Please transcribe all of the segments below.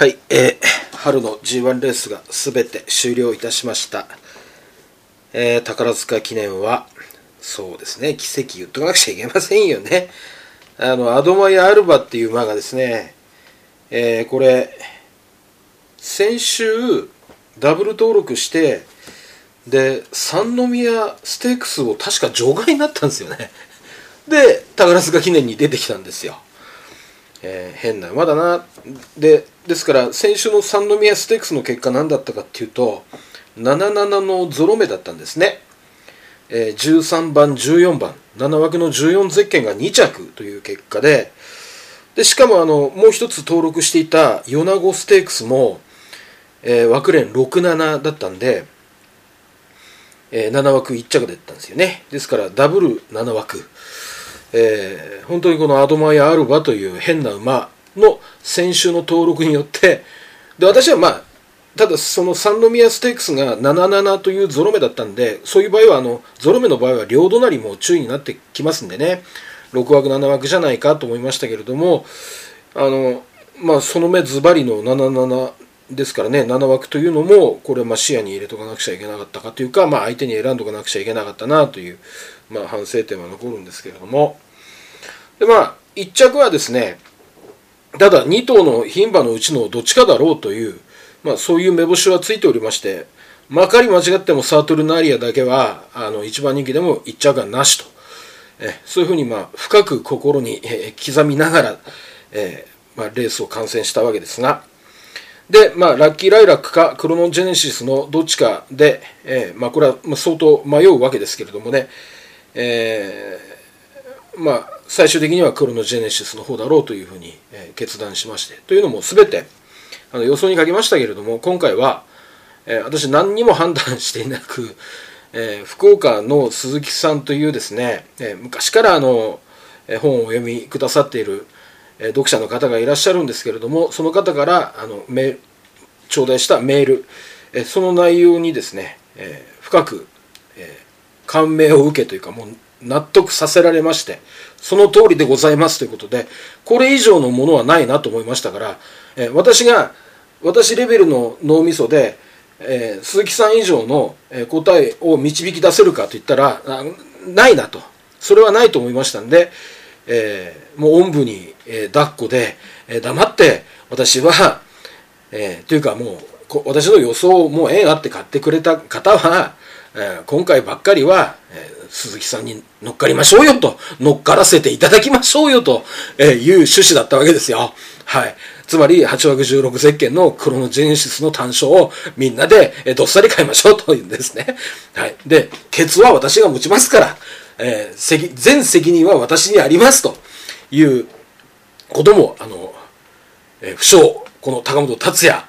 はい、春の G1 レースがすべて終了いたしました。宝塚記念は、そうですね、奇跡言っとかなくちゃいけませんよね。アドマイア・アルバっていう馬がですね、これ、先週ダブル登録して、で、三宮ステークスを確か除外になったんですよね。で、宝塚記念に出てきたんですよ。変な馬だな。ですから先週の三宮ステークスの結果何だったかっていうと77のゾロ目だったんですね。13番14番7枠の14ゼッケンが2着という結果で、しかももう一つ登録していた米子ステークスも、枠連67だったんで、7枠1着だったんですよね。ですからダブル7枠、本当にこのアドマイア・アルバという変な馬の先週の登録によって、で私はただその三宮ステークスが77というゾロ目だったんで、そういう場合はゾロ目の場合は両隣も注意になってきますんでね、6枠7枠じゃないかと思いましたけれども、その目ズバリの77ですからね、7枠というのもこれ視野に入れとかなくちゃいけなかったかというか、相手に選んどかなくちゃいけなかったなという、反省点は残るんですけれども、で1着はですね、ただ2頭の牝馬のうちのどっちかだろうという、そういう目星はついておりまして、まかり間違ってもサートルナーリアだけは一番人気でも1着はなしと、そういうふうに深く心に刻みながら、レースを観戦したわけですが、でラッキーライラックかクロノジェネシスのどっちかで、これは相当迷うわけですけれどもね、最終的にはクロノジェネシスの方だろうというふうに決断しまして、というのも全て予想に書きましたけれども、今回は私何にも判断していなく、福岡の鈴木さんというですね、昔から本をお読みくださっている読者の方がいらっしゃるんですけれども、その方から頂戴したメール、その内容にですね、深く感銘を受けというか、もう納得させられまして、その通りでございますということで、これ以上のものはないなと思いましたから、私レベルの脳みそで、鈴木さん以上の答えを導き出せるかといったらないなと、それはないと思いましたんで、もうおんぶに抱っこで、黙って私は、というかもう私の予想をもう縁あって買ってくれた方は、今回ばっかりは、鈴木さんに乗っかりましょうよと、乗っからせていただきましょうよという趣旨だったわけですよ。はい。つまり8枠16ゼッケンのクロノジェネシスの単勝をみんなでどっさり買いましょうというんですね。はい。で、ケツは私が持ちますから、全責任は私にありますということも、不詳、この高本達也、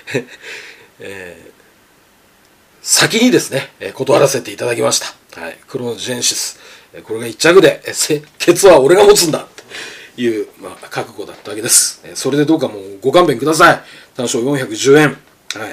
先にですね、断らせていただきました。はい。クロノジェネシス。これが1着で、ケツは俺が持つんだ。という、覚悟だったわけです。それでどうかもうご勘弁ください。単勝410円。はい。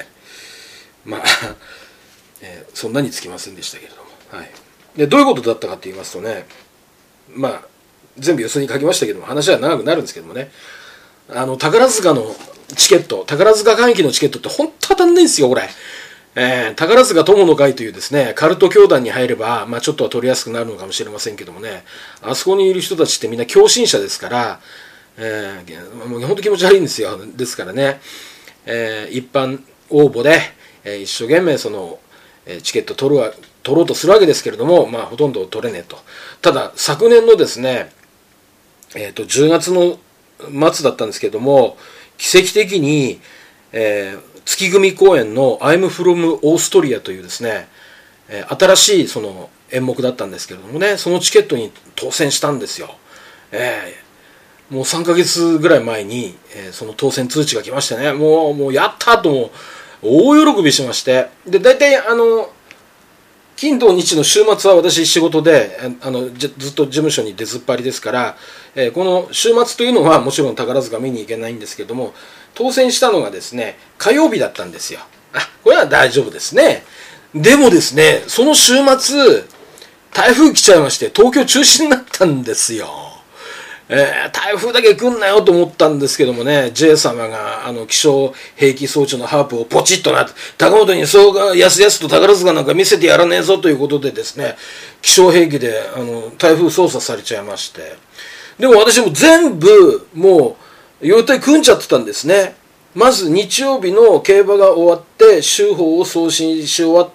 そんなにつきませんでしたけれども。はい。で、どういうことだったかと言いますとね、全部予想に書きましたけども、話は長くなるんですけどもね、宝塚のチケット、宝塚会期のチケットって本当当たんないんですよ、これ。宝塚友の会というですね、カルト教団に入れば、ちょっとは取りやすくなるのかもしれませんけどもね、あそこにいる人たちってみんな共振者ですから、もう本当気持ち悪いんですよ。ですからね、一般応募で、一生懸命その、チケット取ろうとするわけですけれども、ほとんど取れねえと。ただ、昨年のですね、10月の末だったんですけれども、奇跡的に、月組公演の I'm from Austria というですね、新しいその演目だったんですけれどもね、そのチケットに当選したんですよ。もう3ヶ月ぐらい前に、その当選通知が来ましてね、もうやったとも大喜びしまして、で大体金土日の週末は私仕事でずっと事務所に出ずっぱりですから、この週末というのはもちろん宝塚見に行けないんですけども、当選したのがですね火曜日だったんですよ。これは大丈夫ですね。でもですね、その週末台風来ちゃいまして東京中止になったんですよ。 台風だけ来んなよと思ったんですけどもね、J 様が気象兵器装置のハープをポチッとなって、高本にそうがやすやすと宝塚なんか見せてやらねえぞということでですね、気象兵器で台風操作されちゃいまして、でも私も全部もう予定組んじゃってたんですね。まず日曜日の競馬が終わって週報を送信し終わった、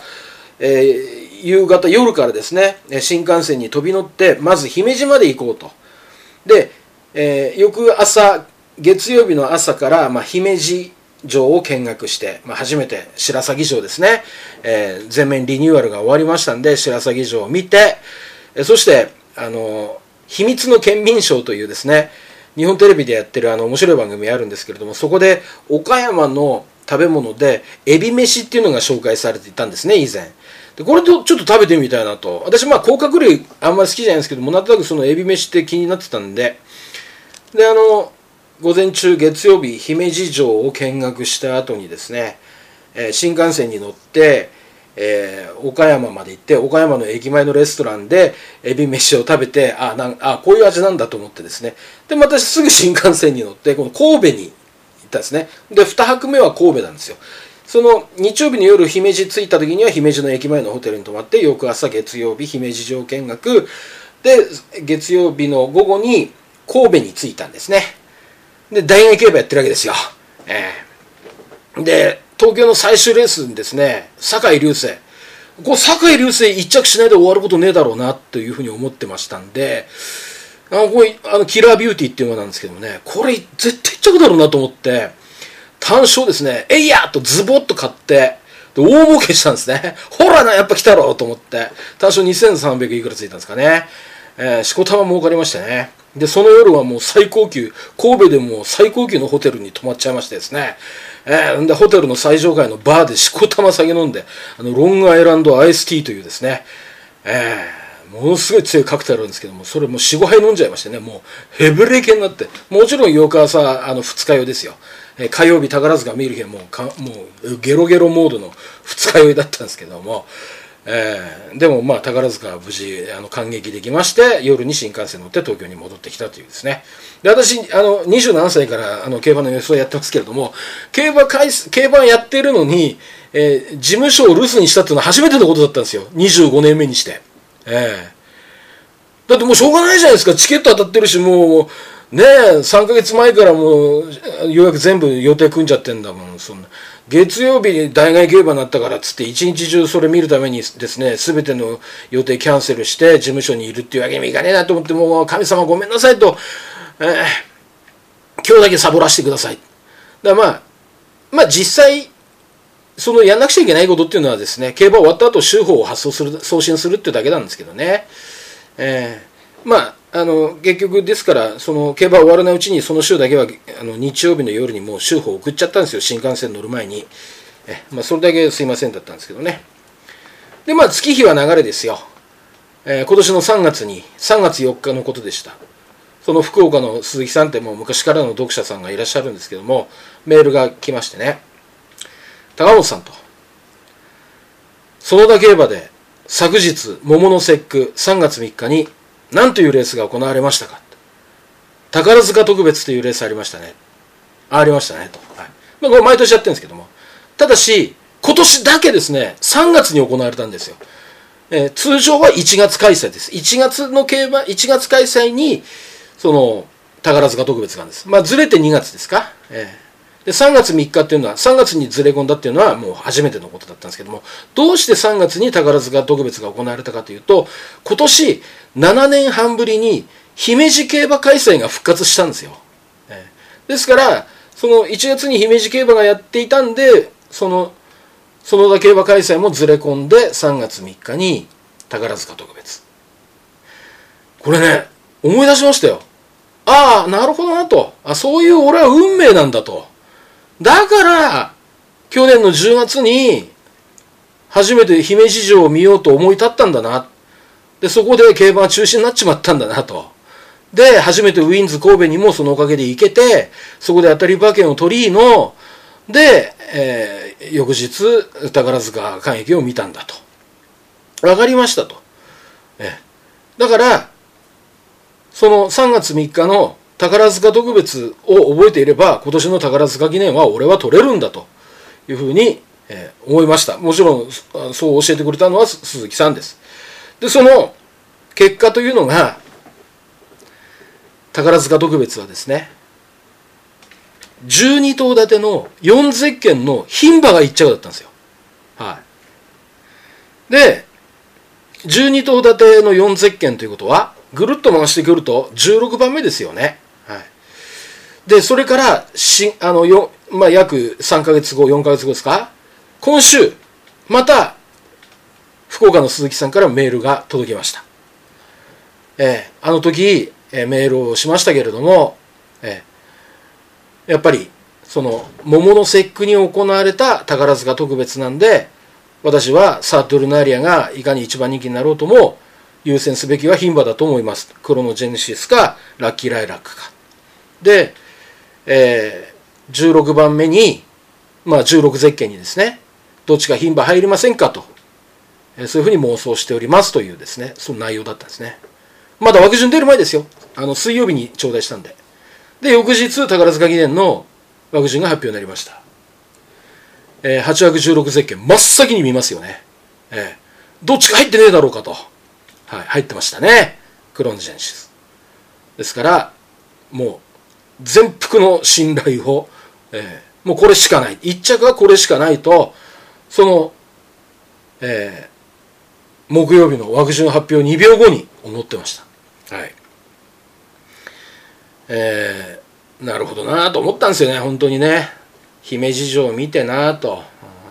夕方夜からですね、新幹線に飛び乗ってまず姫路まで行こうと。で、翌朝月曜日の朝から、姫路城を見学して、初めて白鷺城ですね、全面リニューアルが終わりましたんで白鷺城を見て、そして秘密の県民賞というですね、日本テレビでやってる面白い番組あるんですけれども、そこで岡山の食べ物でエビ飯っていうのが紹介されていたんですね、以前。でこれとちょっと食べてみたいなと。私甲殻類あんまり好きじゃないんですけども、なんとなくそのエビ飯って気になってたんで、で午前中月曜日姫路城を見学した後にですね、新幹線に乗って、岡山まで行って、岡山の駅前のレストランでエビ飯を食べて、こういう味なんだと思ってですね、でまたすぐ新幹線に乗ってこの神戸に行ったんですね。で2泊目は神戸なんですよ。その日曜日の夜姫路着いた時には姫路の駅前のホテルに泊まって、翌朝月曜日姫路城見学で、月曜日の午後に神戸に着いたんですね。で大外競馬やってるわけですよ。で東京の最終レースにですね、酒井隆成、酒井隆成一着しないで終わることねえだろうなというふうに思ってましたんで、キラービューティーっていうのなんですけどもね、これ絶対一着だろうなと思って単勝ですね、えいやーとズボッと買って、で大儲けしたんですね。ほらな、やっぱ来たろうと思って、単勝2300いくらついたんですかね。しこたま儲かりましてね。でその夜はもう最高級、神戸でも最高級のホテルに泊まっちゃいましてですね、でホテルの最上階のバーでしこたま酒飲んで、ロングアイランドアイスティーというですね、ものすごい強いカクテルあるんですけども、それも 4,5 杯飲んじゃいましてね、もうヘブレ系になって、もちろん翌朝二日酔いですよ。火曜日宝塚見る日はもうゲロゲロモードの二日酔いだったんですけども、でも宝塚は無事感激できまして、夜に新幹線乗って東京に戻ってきたというですね。で私27歳から競馬の予想をやってますけれども、競馬やってるのに、事務所を留守にしたっていうのは初めてのことだったんですよ、25年目にして。だってもうしょうがないじゃないですか、チケット当たってるし、もうねえ3ヶ月前からもうようやく全部予定組んじゃってんだもん。そんな月曜日に大外競馬になったからっつって一日中それ見るためにですね、全ての予定キャンセルして事務所にいるっていうわけにもいかねえなと思って、もう神様ごめんなさいと、今日だけサボらせてください。だから実際そのやんなくちゃいけないことっていうのはですね、競馬終わった後週報を送信するっていうだけなんですけどね。結局ですから、その競馬終わらないうちにその週だけは日曜日の夜にもう週報送っちゃったんですよ、新幹線乗る前に。それだけすいませんだったんですけどね。で月日は流れですよ。今年の3月4日のことでした。その福岡の鈴木さんってもう昔からの読者さんがいらっしゃるんですけども、メールが来ましてね、高本さんと、園田競馬で昨日桃の節句3月3日に何というレースが行われましたか。宝塚特別というレースありましたね。ありましたねと。これ毎年やってるんですけども、ただし今年だけですね、3月に行われたんですよ。通常は1月開催です。1月の競馬、1月開催にその宝塚特別があるんです。ずれて2月ですか。で3月3日っていうのは、3月にずれ込んだっていうのはもう初めてのことだったんですけども、どうして3月に宝塚特別が行われたかというと、今年7年半ぶりに姫路競馬開催が復活したんですよ。ですからその1月に姫路競馬がやっていたんで、園田競馬開催もずれ込んで3月3日に宝塚特別。これね、思い出しましたよ。なるほどなと。そういう俺は運命なんだと。だから去年の10月に初めて姫路城を見ようと思い立ったんだな。でそこで競馬が中止になっちまったんだなと。で初めてウィンズ神戸にもそのおかげで行けて、そこで当たり馬券を取りので、翌日宝塚観劇を見たんだと。分かりましたと。だからその3月3日の宝塚特別を覚えていれば、今年の宝塚記念は俺は取れるんだというふうに思いました。もちろんそう教えてくれたのは鈴木さんです。で、その結果というのが、宝塚特別はですね、12頭立ての4ゼッケンの牝馬が1着だったんですよ。はい。で、12頭立ての4ゼッケンということは、ぐるっと回してくると16番目ですよね。はい。で、それから約3ヶ月後、4ヶ月後ですか、今週、また、福岡の鈴木さんからメールが届きました。あの時、メールをしましたけれども、やっぱり、その、桃の節句に行われた宝塚特別なんで、私はサートルナーリアがいかに一番人気になろうとも、優先すべきは牝馬だと思います。クロノジェネシスか、ラッキーライラックか。で、16番目に、16ゼッケンにですね、どっちか牝馬入りませんかと、そういうふうに妄想しておりますというですね、その内容だったんですね。まだ枠順出る前ですよ。水曜日に頂戴したんで。で、翌日、宝塚記念の枠順が発表になりました。8枠16ゼッケン、真っ先に見ますよね。どっちか入ってねえだろうかと。はい、入ってましたね。クロノジェネシス。ですから、もう、全幅の信頼を、もうこれしかない。一着はこれしかないと、その、木曜日の枠順発表2秒後に思ってました。はい。なるほどなと思ったんですよね、本当にね。姫路城を見てなと。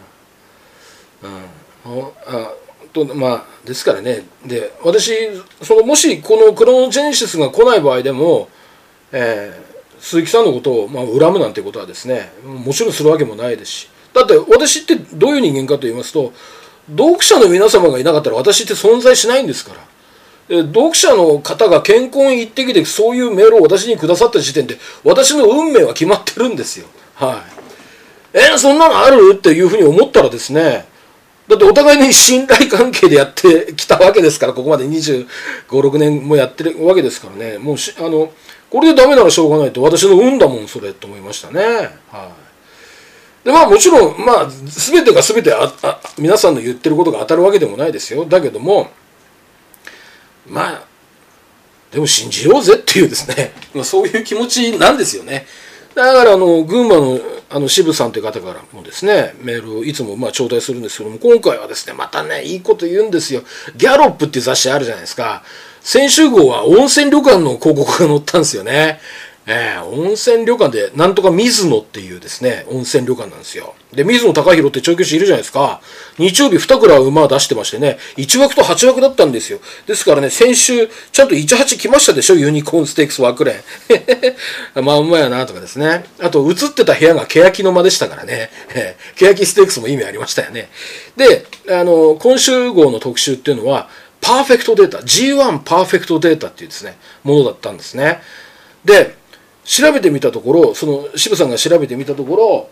ですからね。で、私、もしこのクロノジェネシスが来ない場合でも、鈴木さんのことを、恨むなんてことはですね、もちろんするわけもないですし。だって私ってどういう人間かと言いますと、読者の皆様がいなかったら私って存在しないんですから。読者の方が健康一滴でそういうメールを私にくださった時点で、私の運命は決まってるんですよ。はい。そんなのあるっていうふうに思ったらですね、だってお互いに信頼関係でやってきたわけですから、ここまで25、6年もやってるわけですからね、もうこれでダメならしょうがないと、私の運だもん、それ、と思いましたね。はい。で、もちろん、全てが全て皆さんの言ってることが当たるわけでもないですよ。だけども、でも信じようぜっていうですね、そういう気持ちなんですよね。だから群馬の渋さんという方からもですね、メールをいつも頂戴するんですけども、今回はですね、またね、いいこと言うんですよ。ギャロップっていう雑誌あるじゃないですか。先週号は温泉旅館の広告が載ったんですよね。温泉旅館で、なんとか水野っていうですね、温泉旅館なんですよ。で、水野貴弘って調教師いるじゃないですか。日曜日2蔵馬出してましてね、1枠と8枠だったんですよ。ですからね、先週、ちゃんと1、8来ましたでしょ、ユニコーンステークス枠連。うまやなとかですね。あと、映ってた部屋が欅の間でしたからね。欅ステークスも意味ありましたよね。で、今週号の特集っていうのは、パーフェクトデータ、G1 パーフェクトデータっていうですね、ものだったんですね。で、調べてみたところ、渋さんが調べてみたところ、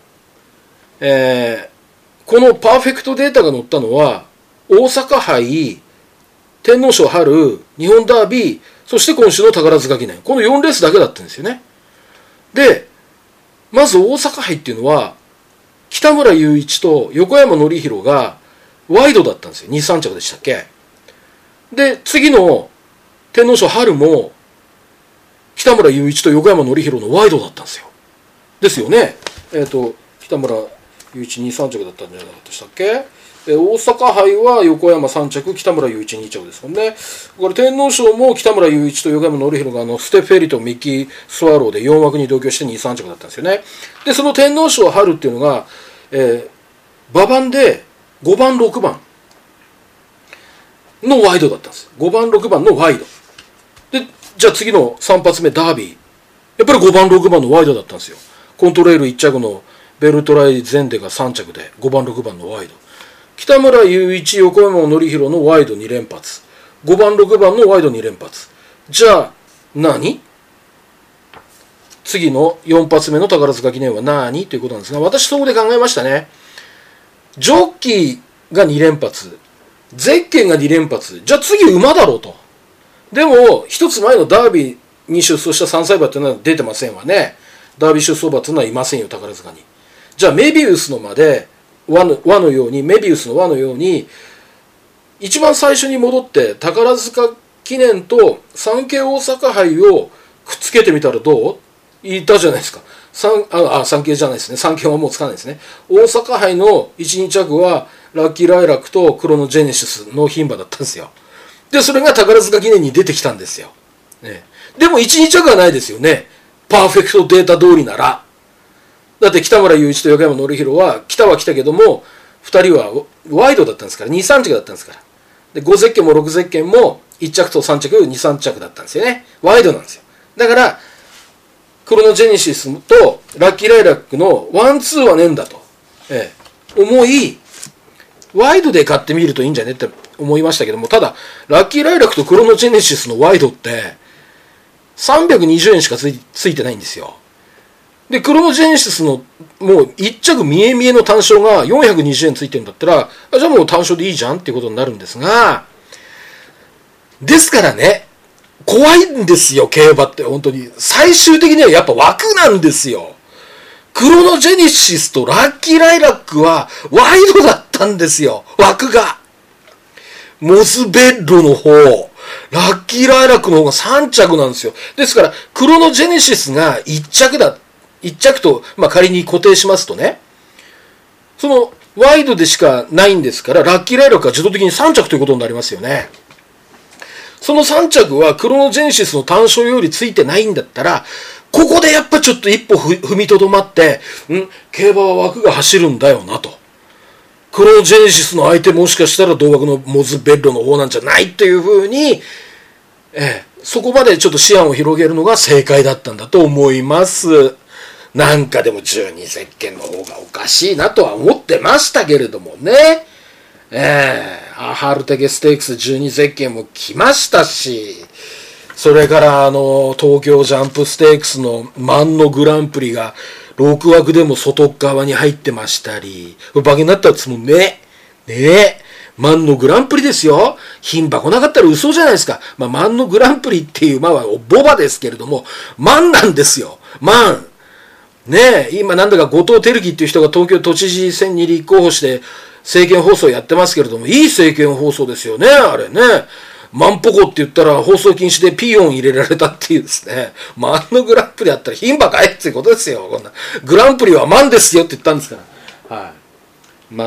このパーフェクトデータが載ったのは、大阪杯、天皇賞春、日本ダービー、そして今週の宝塚記念。この4レースだけだったんですよね。で、まず大阪杯っていうのは、北村雄一と横山典弘がワイドだったんですよ。2、3着でしたっけ。で、次の天皇賞春も、北村雄一と横山典弘のワイドだったんですよ。ですよね。北村雄一2、3着だったんじゃなかったでしたっけ。大阪杯は横山3着、北村雄一2着ですもんね。これ天皇賞も北村雄一と横山典弘がステフェリとミッキー・スワローで4枠に同居して2、3着だったんですよね。で、その天皇賞春っていうのが、馬番で5番、6番のワイドだったんです。5番、6番のワイド。で、じゃあ次の3発目ダービー。やっぱり5番、6番のワイドだったんですよ。コントレール1着のベルトライゼンデが3着で5番、6番のワイド。北村雄一、横山典弘のワイド2連発。5番、6番のワイド2連発。じゃあ何？次の4発目の宝塚記念は何ということなんですが、私そこで考えましたね。ジョッキーが2連発。ゼッケンが2連発。じゃあ次馬だろうと。でも、一つ前のダービーに出走した3歳馬っていうのは出てませんわね。ダービー出走馬っていうのはいませんよ、宝塚に。じゃあメビウスの馬で輪のように、メビウスの輪のように一番最初に戻って宝塚記念と産経大阪杯をくっつけてみたらどう言ったじゃないですか。産経じゃないですね。産経はもうつかないですね。大阪杯の1、2着はラッキーライラックとクロノジェネシスの牝馬だったんですよ。で、それが宝塚記念に出てきたんですよ。ね、でも1、2着はないですよね。パーフェクトデータ通りなら。だって北村雄一と横山典弘は来たは来たけども、2人はワイドだったんですから、2、3着だったんですから。で、5ゼッケンも6ゼッケンも1着と3着、2、3着だったんですよね。ワイドなんですよ。だから、クロノジェネシスとラッキーライラックのワンツーはねえんだと、思い、ワイドで買ってみるといいんじゃねって思いましたけども、ただ、ラッキーライラックとクロノジェネシスのワイドって320円しかついてないんですよ。で、クロノジェネシスのもう1着見え見えの単勝が420円ついてるんだったら、じゃあもう単勝でいいじゃんっていうことになるんですが、ですからね、怖いんですよ、競馬って本当に。最終的にはやっぱ枠なんですよ。クロノジェネシスとラッキーライラックはワイドだったんですよ、枠が。モズベッロの方、ラッキーライラックの方が3着なんですよ。ですから、クロノジェネシスが1着と、仮に固定しますとね、そのワイドでしかないんですから、ラッキーライラックは自動的に3着ということになりますよね。その3着はクロノジェネシスの単勝よりついてないんだったら、ここでやっぱちょっと一歩踏みとどまって、競馬は枠が走るんだよなと。クロノジェネシスの相手もしかしたら同枠のモズベッロの方なんじゃないっていうふうに、そこまでちょっと視野を広げるのが正解だったんだと思います。なんかでも12ゼッケンの方がおかしいなとは思ってましたけれどもね。アハルテゲステークス12ゼッケンも来ましたし、それから東京ジャンプステークスの万のグランプリが6枠でも外側に入ってましたり、馬券になったですもんね。万のグランプリですよ。牝馬来なかったら嘘じゃないですか。万のグランプリっていう馬はボバですけれども、万なんですよ。万。今なんだか後藤輝樹っていう人が東京都知事選に立候補して政見放送やってますけれども、いい政見放送ですよね、あれね。万歩子って言ったら放送禁止でピーヨン入れられたっていうですね。万のグランプリあったら牝馬かいっていうことですよ。こんなグランプリは万ですよって言ったんですから。はい。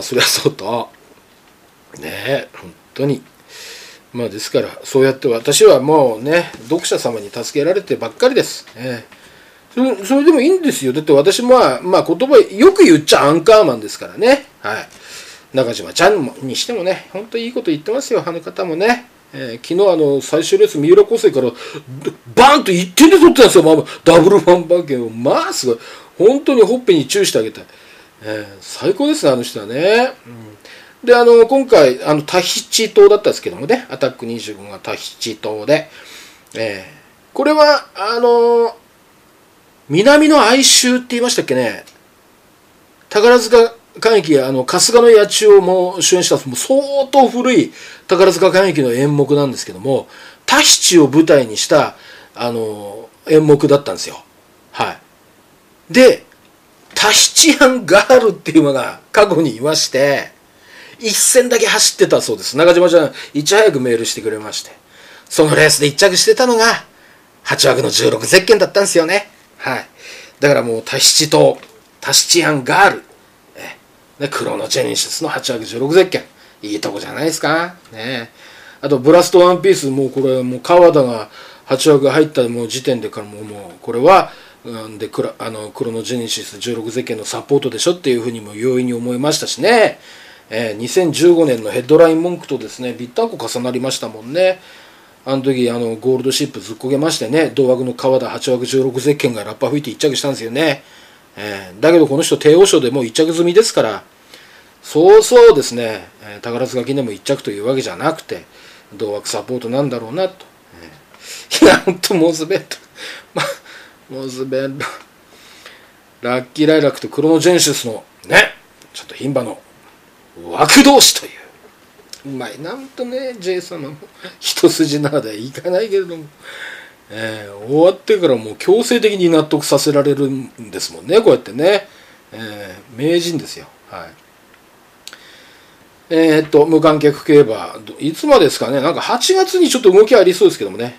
そりゃそうと。本当に。ですから、そうやって私はもうね、読者様に助けられてばっかりです。それでもいいんですよ。だって私も言葉よく言っちゃアンカーマンですからね。はい。中島ちゃんにしてもね、本当にいいこと言ってますよ、あの方もね。昨日最終レース、三浦康生からバーンと1点で取ってたんですよ、ダブルファン馬券を。すごい。本当にほっぺにチューしてあげたい。最高ですね、あの人はね。で、今回、タヒチ島だったんですけどもね、アタック25がタヒチ島で、これは、南の哀愁って言いましたっけね。宝塚歌劇、春日の野鳥も主演したもう相当古い宝塚歌劇の演目なんですけども、タヒチを舞台にした演目だったんですよ。はい。で、タヒチアンガールっていうのが過去にいまして、一戦だけ走ってたそうです。中島ちゃん、いち早くメールしてくれまして、そのレースで一着してたのが8枠の16ゼッケンだったんですよね。はい。だからもうタヒチとタヒチアンガール、クロノジェネシスの8枠16ゼッケン、いいとこじゃないですか。あとブラストワンピース、もうこれもう川田が8枠入ったもう時点でからもうこれはでクロノジェネシス16ゼッケンのサポートでしょっていうふうにも容易に思いましたしね。2015年のヘッドライン文句とですね、ぴったんこ重なりましたもんね。あの時ゴールドシップずっこけましてね、同枠の川田8枠16ゼッケンがラッパ吹いて1着したんですよね。だけどこの人帝王賞でもう1着済みですから、そうそうですね、宝塚記念も1着というわけじゃなくて同枠サポートなんだろうなと。いやほんとモズベッドラッキーライラックとクロノジェネシスのね、ちょっと牝馬の枠同士という、なんとね J 様も一筋縄ではいかないけれども、 終わってからもう強制的に納得させられるんですもんね、こうやってね。名人ですよ。はい。無観客競馬、いつまでですかね。なんか8月にちょっと動きありそうですけどもね。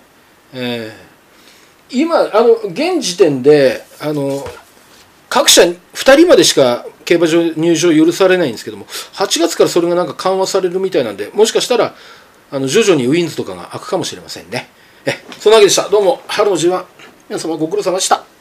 今、現時点で、各社2人までしか競馬場入場許されないんですけども、8月からそれがなんか緩和されるみたいなんで、もしかしたら、徐々にウィンズとかが開くかもしれませんね。そんなわけでした。どうも、春の G1、皆様ご苦労様でした。